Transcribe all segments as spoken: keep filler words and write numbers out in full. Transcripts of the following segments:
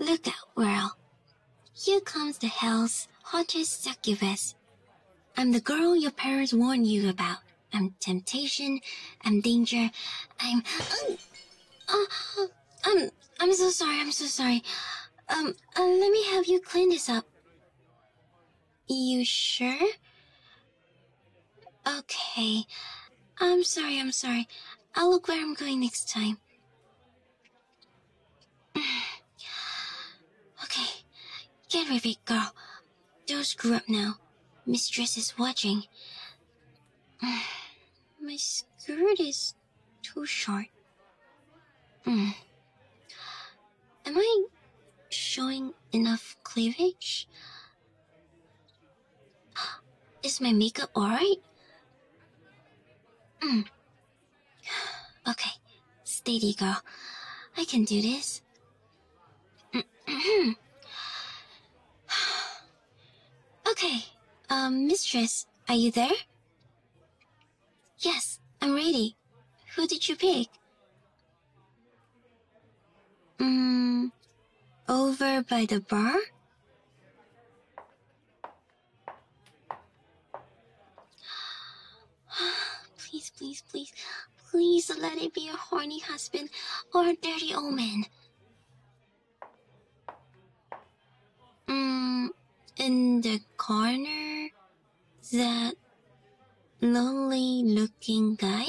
Look out, world. Here comes the hell's hottest succubus. I'm the girl your parents warned you about. I'm temptation, I'm danger, I'm... Um, uh, um, I'm so sorry, I'm so sorry. Um, uh, let me have you clean this up. You sure? Okay. I'm sorry, I'm sorry. I'll look where I'm going next time. Okay. Get with it, girl. Don't screw up now. Mistress is watching. My skirt is too short. Mm. Am I showing enough cleavage? Is my makeup alright? Mm. Okay, steady, girl. I can do this. Okay, um, mistress, are you there? Yes, I'm ready. Who did you pick? Mm, over by the bar? Please, please, please, please let it be a horny husband or a dirty old man. Mm, in the corner, that lonely-looking guy?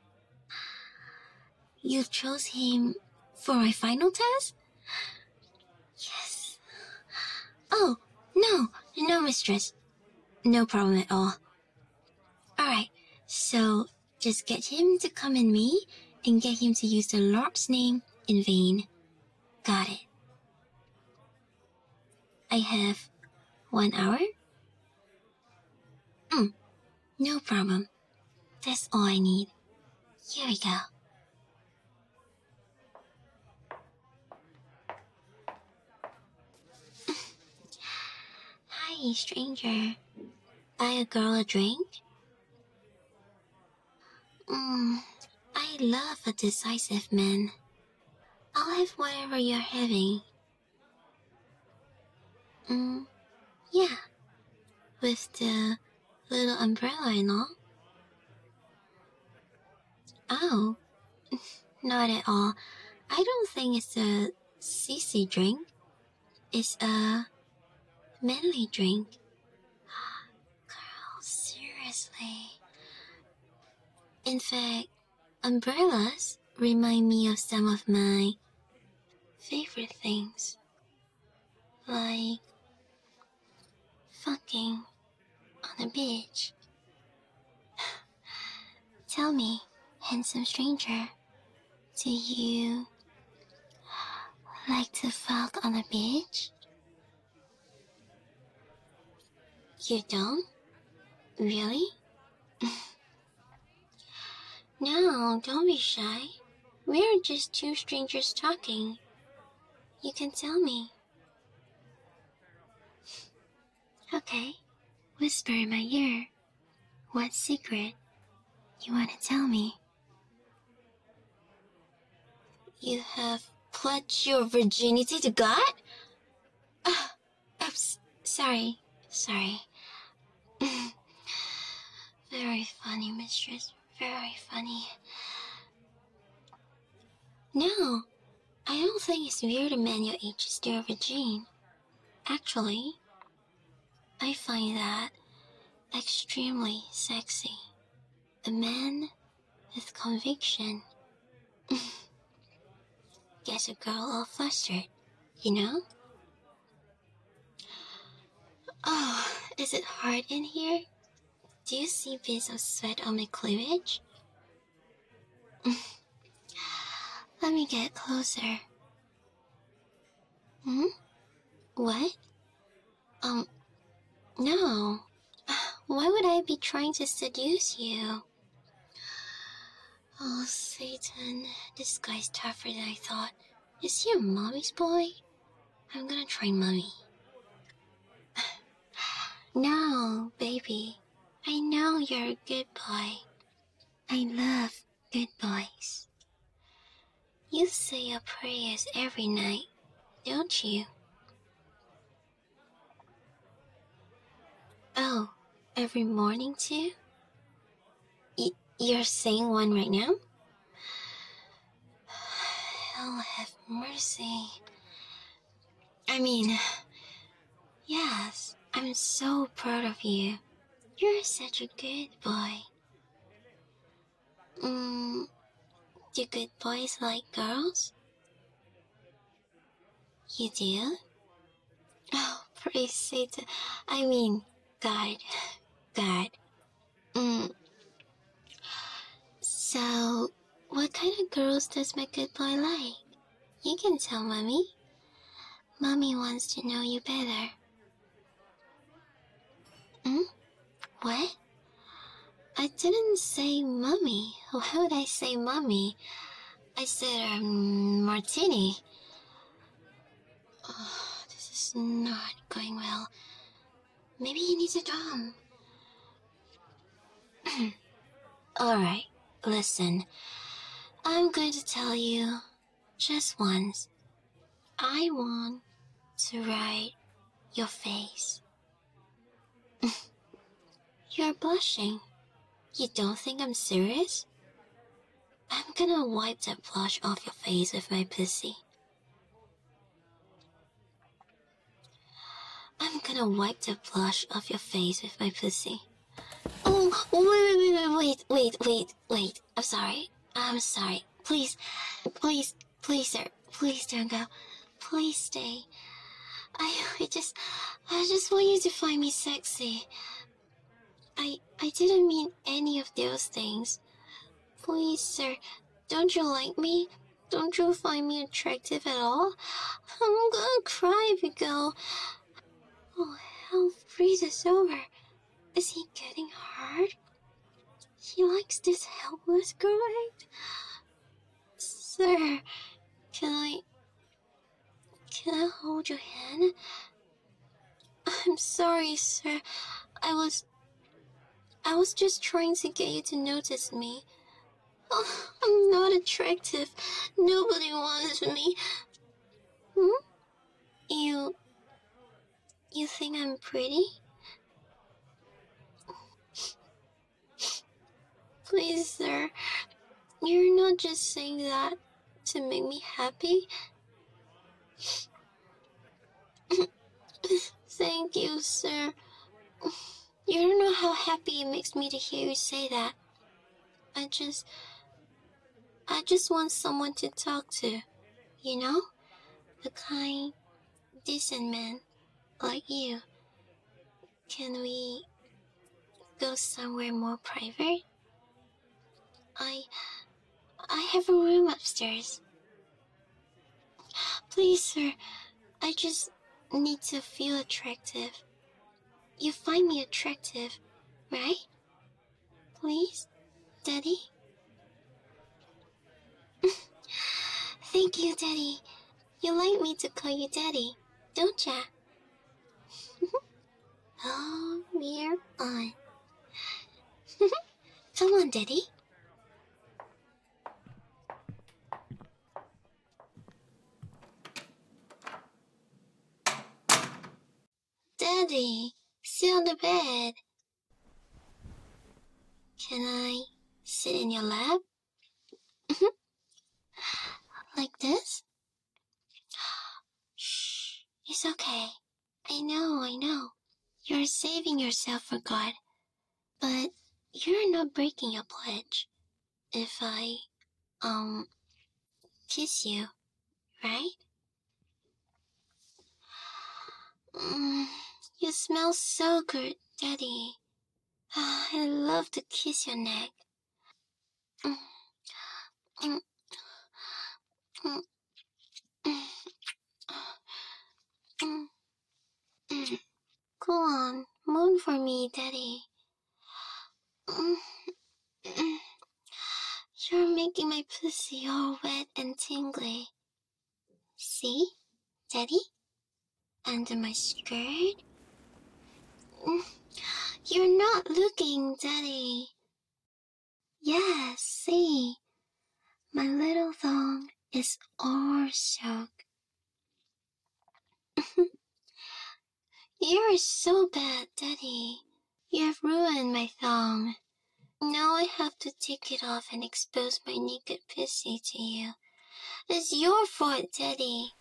You chose him for my final test? Yes. Oh, no, no, mistress. No problem at all. Alright, so just get him to come in me and get him to use the Lord's name in vain. Got it. I have one hour? Mm, no problem. That's all I need. Here we go. Hi, stranger. Buy a girl a drink? Mm, I love a decisive man. I'll have whatever you're having. Mm, yeah. With the little umbrella and all. Oh, not at all. I don't think it's a sissy drink. It's a manly drink. Girl, seriously. In fact, umbrellas remind me of some of my favorite things. Like fucking on the beach. Tell me, handsome stranger, do you like to fuck on the beach? You don't? Really? No, don't be shy. We're just two strangers talking. You can tell me. Okay, whisper in my ear. What secret you want to tell me? You have pledged your virginity to God? Uh, oops, sorry, sorry. Very funny, mistress, very funny. No, I don't think it's weird a man your age is still a virgin. Actually, I find that extremely sexy. A man with conviction. Gets a girl all flustered, you know? Oh, is it hard in here? Do you see bits of sweat on my cleavage? Let me get closer. Hmm? What? Um, no. Why would I be trying to seduce you? Oh, Satan, this guy's tougher than I thought. Is he a mommy's boy? I'm gonna try mommy. No, baby. I know you're a good boy. I love good boys. You say your prayers every night. don't you? Oh, every morning too? Y- you're saying one right now? Hell have mercy. I mean, yes, I'm so proud of you. You're such a good boy. Mm, do good boys like girls? You do? Oh, praise Satan. I mean, God. God. Mm. So, what kind of girls does my good boy like? You can tell Mommy. Mommy wants to know you better. Hmm? What? I didn't say Mommy. Why would I say Mommy? I said, um, Martini. Oh, this is not going well. Maybe he needs a drum. Alright, listen. I'm going to tell you just once. I want to write your face. You're blushing. You don't think I'm serious? I'm gonna wipe that blush off your face with my pussy. I'm gonna wipe the blush off your face with my pussy. Oh, wait, wait, wait, wait, wait, wait, wait. I'm sorry. I'm sorry. Please, please, please, sir. Please don't go. Please stay. I, I just, I just want you to find me sexy. I, I didn't mean any of those things. Please, sir, don't you like me? Don't you find me attractive at all? I'm gonna cry if you go. Oh, hell freezes over. Is he getting hurt? He likes this helpless girl, right? Sir, can I... Can I hold your hand? I'm sorry, sir. I was... I was just trying to get you to notice me. Oh, I'm not attractive. Nobody wants me. Hmm? You... You think I'm pretty? Please, sir. You're not just saying that to make me happy. Thank you, sir. You don't know how happy it makes me to hear you say that. I just... I just want someone to talk to. You know? A kind, decent man like you. Can we go somewhere more private? I... I have a room upstairs. Please, sir. I just need to feel attractive. You find me attractive, right? Please, Daddy? Thank you, Daddy. You like me to call you Daddy, don't ya? Oh, we're on. Come on, Daddy. Daddy, sit on the bed. Can I sit in your lap? Like this? Shh, it's okay. I know, I know. You're saving yourself for God. But you're not breaking your pledge if I, um, kiss you, right? Mm, you smell so good, Daddy. I love to kiss your neck. Mm, mm, mm, mm, mm, mm. Go on, moan for me, Daddy. Mm, mm. You're making my pussy all wet and tingly. See, Daddy? Under my skirt? Mm. You're not looking, Daddy. Yes, see. My little thong is all soaked. You're so bad, Daddy. You have ruined my thong. Now I have to take it off and expose my naked pussy to you. It's your fault, Daddy.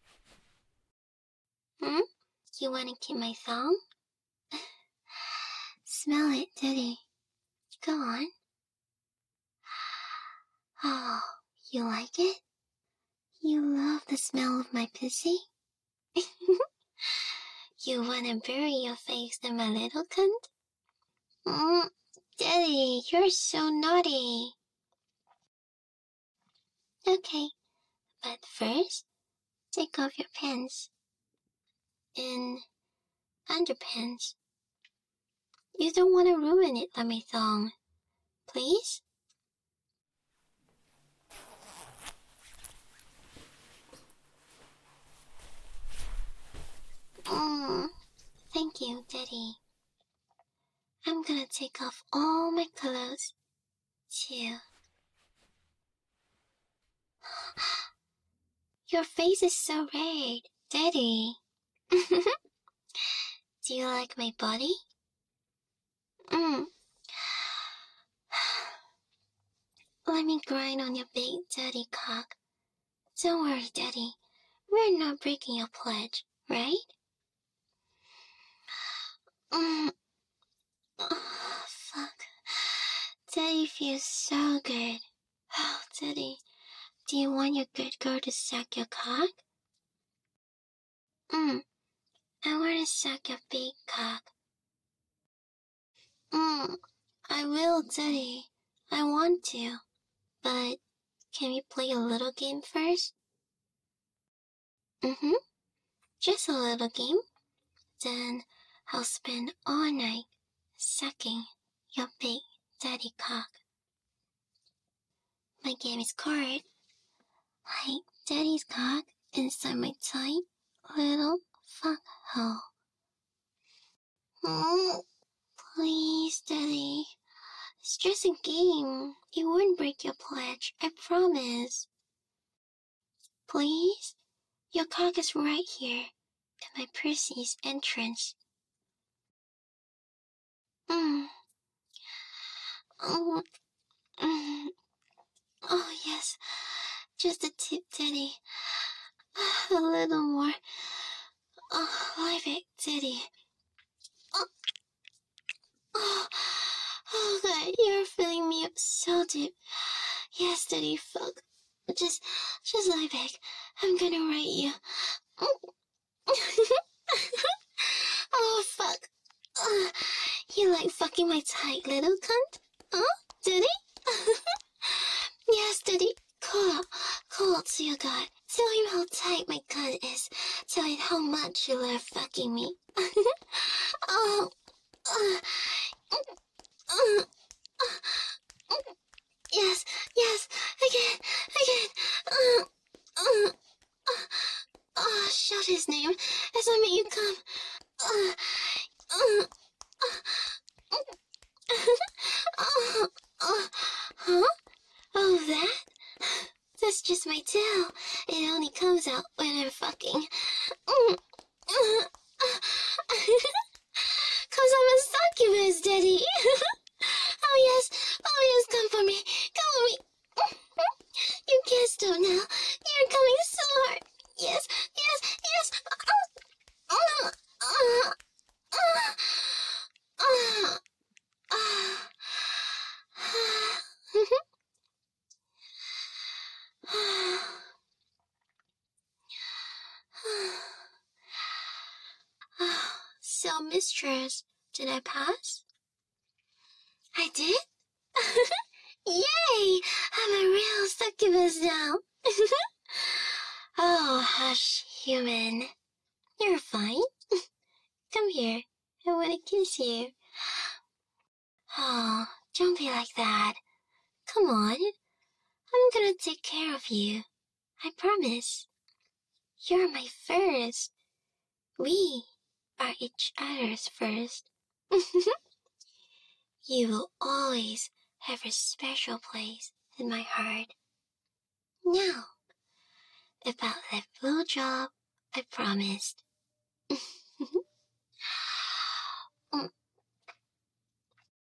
Hmm? You wanna keep my thong? Smell it, Daddy. Go on. Oh, you like it? You love the smell of my pussy? You wanna bury your face in my little cunt? Mm, Daddy, you're so naughty. Okay, but first, take off your pants. And underpants. You don't want to ruin it by my thong. Please? Mm, thank you, Daddy. I'm gonna take off all my clothes, too. Your face is so red, Daddy. Do you like my body? Mm. Let me grind on your big dirty cock. Don't worry, Daddy. We're not breaking your pledge, right? Mm. Oh, fuck. Daddy feels so good. Oh, Daddy, do you want your good girl to suck your cock? Mm. I want to suck your big cock. Mm. I will, Daddy. I want to. But can we play a little game first? Mm-hmm. Just a little game. Then I'll spend all night sucking your big daddy cock. My game is called like daddy's cock inside my tight little fuck hole. Mm, please, Daddy. It's just a game. It won't break your pledge, I promise. Please? Your cock is right here, at my pussy's entrance. Mm. Oh, mm. Oh, yes. Just a tip, Daddy. A little more. Oh, live it, Daddy. Oh, oh, oh, God, you're filling me up so deep. Yes, Daddy, fuck. Just, just lie back. I'm gonna write you. Oh, fuck. Uh, you like fucking my tight little cunt? Huh, Daddy? Yes, Daddy. Call out. Call out to your God. Tell him how tight my cunt is. Tell him how much you love fucking me. Oh. Uh, uh, uh, yes, yes, again, again. Uh, uh, uh, oh, shout his name as I make you come. Uh, uh, uh, uh, uh, huh? Oh, that? That's just my tail. It only comes out when I'm fucking. Cause I'm a succubus, Daddy. Oh yes, oh yes, come for me, come for me. You can't stop now. You're coming so hard. Yes, yes, yes. Uh, uh, uh, uh, So, mistress, did I pass? I did? Yay! I'm a real succubus now. Oh, hush, human. You're fine. Come here. I want to kiss you. Oh, don't be like that. Come on. I'm gonna take care of you. I promise. You're my first. We are each other's first. You will always have a special place in my heart. Now, about that blowjob I promised. Mm,